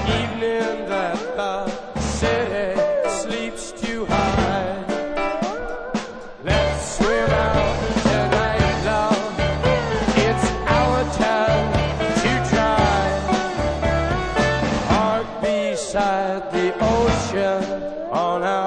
evening that the city sleeps too high. Let's swim out tonight, love. It's our time to try. Park beside the ocean on our